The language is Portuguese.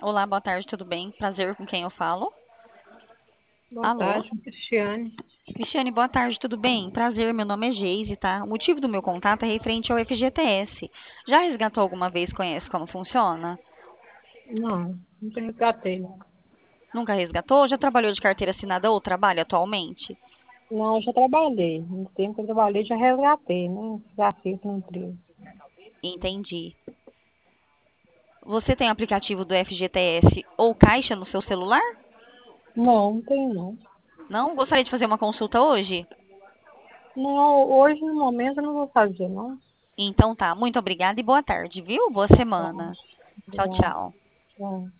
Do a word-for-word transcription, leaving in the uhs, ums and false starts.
Olá, boa tarde, tudo bem? Prazer, com quem eu falo? Boa Alô? tarde, Cristiane. Cristiane, boa tarde, tudo bem? Prazer, meu nome é Geise, tá? O motivo do meu contato é referente ao F G T S. Já resgatou alguma vez, conhece como funciona? Não, não tenho resgatei. Nunca resgatou? Já trabalhou de carteira assinada ou trabalha atualmente? Não, eu já trabalhei. No tempo que eu trabalhei, já resgatei, né? Já fiz no emprego. Entendi. Você tem aplicativo do F G T S ou Caixa no seu celular? Não, não tenho não. Não? Gostaria de fazer uma consulta hoje? Não, hoje no momento eu não vou fazer, não. Então tá, muito obrigada e boa tarde, viu? Boa Tá, semana. Tchau, obrigada. tchau. Tchau.